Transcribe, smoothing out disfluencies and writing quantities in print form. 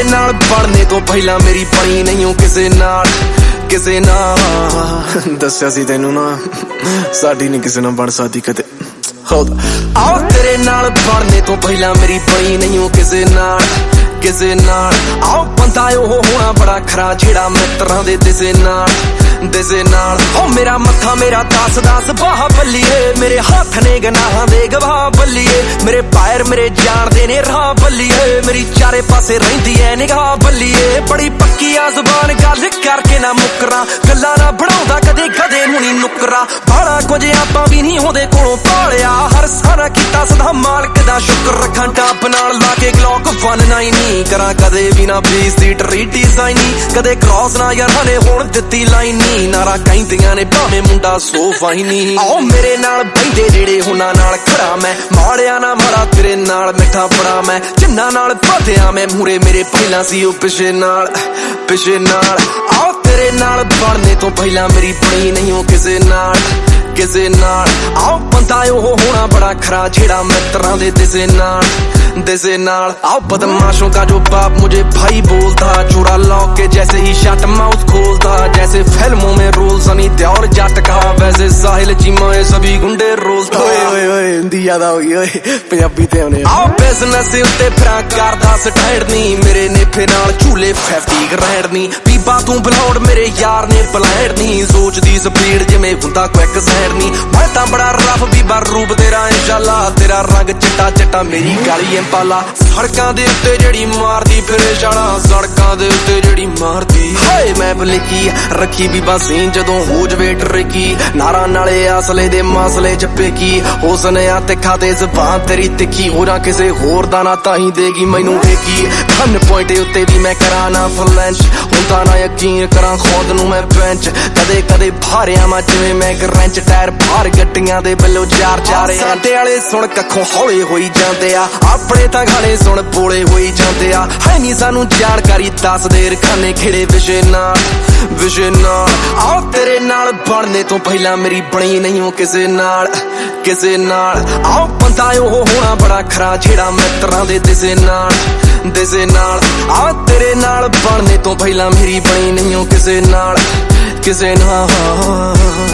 तेरे नाल बनने तो पहला मेरी बनी नहीं हो किसे नाल दस्या सी तैनू ना साडी नहीं किसे नाल बन सकदी कदे आओ तेरे नाल बनने तो पहला मेरी बनी नहीं हो किसे नाल आओ बंदा ओह होना बड़ा खरा जेड़ा मित्रां दे दिसे नाल ओ मेरा मत्था मेरा दास बाह बल्लिए मेरे हाथ ने गनाहां दे गवाह बल्लिए मेरे पैर मेरे जान दे ने राह बल्लिए मेरी चारे पासे रहिंदी ऐ निगाह बल्लिए बड़ी पक्की आ ज़बान गल करके ना मुकरा गल्लां ना बनाउंदा कदे कदे नूं नी नुकरा बड़ा कुछ आपां भी नहीं ओहदे कोलों पालिया हर सारा कीता सदा मालक दा शुक्र रखां टॉप नाल ला के ग्लॉक 19 करा कदे भी ना 20 दी ट्री डिजाइनी कदे क्रॉस ना यार हने होण दित्ती लाइन नारा कहंदियां ने भावें मुंडा सोफा ही नहीं आओ मेरे नाल बहिंदे जेड़े हुना नाल खड़ा मैं माड़िया ना माड़ा तेरे नाल मिठा बड़ा मैं जिन्ना नाल ਵਧਿਆ मैं मूरे मेरे पहला सी ओ पिछे नाल आओ तेरे नाल बनने तो पहला मेरी बनी नहीं हो किसे नाल आओ बंदा ओह होना बड़ा खरा जेड़ा मित्रां दे दिसे नाल आओ बदमाशों का जो बाप मुझे भाई बोलता चोरा लॉक के जैसे ही शट माउथ खोलता जैसे फिल्मों में रोल सनी देओल जट का वैसे साहिल चीमा सभी गुंडे रोलता ओए हिंदी याद आ गई ओए पंजाबी ते आने आओ बिजनेस उत्ते फिरां करदा स्टैंड नी मेरे नेफे नाल झूले 50 ग्रैंड नी बीबा तू बलौड़ मेरे यार ने ब्लैंड नी सोचदी स्पीड जिवें हुंदा क्विक सैड नी मैं तां बड़ा रफ बीबा रूप तेरा इंशाअल्लाह तेरा रंग चिट्टा मेरी काली पाला सड़कां दे उत्ते जेड़ी मारदी फिरे छाला सड़कां दे उत्ते जेड़ी मारदी हाय मैं भलेकी रखी बीबा सीन जदों हो जवे ट्रेकी नारा नाले आसले दे मसले जप्पे की हुस्न आ तिखा ते ज़बान तेरी तिखी हो जा किसे होर दा ना ताही देगी मैनू ठेकी गन पॉइंट उत्ते भी मैं करा ना फ्लैंच हुंदा ना यकीन करा खुद नू मैं बेंच कदे कदे भारिया मैं जिवें मैं ग्रैंच टायर बाहर गड्डियां दे बिल्लो चार साडे वाले सुन कखों हौले होई जांदे आ अपने तां गाने सुन बोले होई जांदे आ है नी सानू जानकारी दस देर खाने खेड़े विषे नाल आओ तेरे नाल बनने तो पहला मेरी बनी नहीं हो किसे नाल आओ बंदा ओह होना बड़ा खरा जेड़ा मित्रां दे दिसे नाल आओ तेरे नाल बनने तो पहला मेरी बनी नहीं हो किसे नाल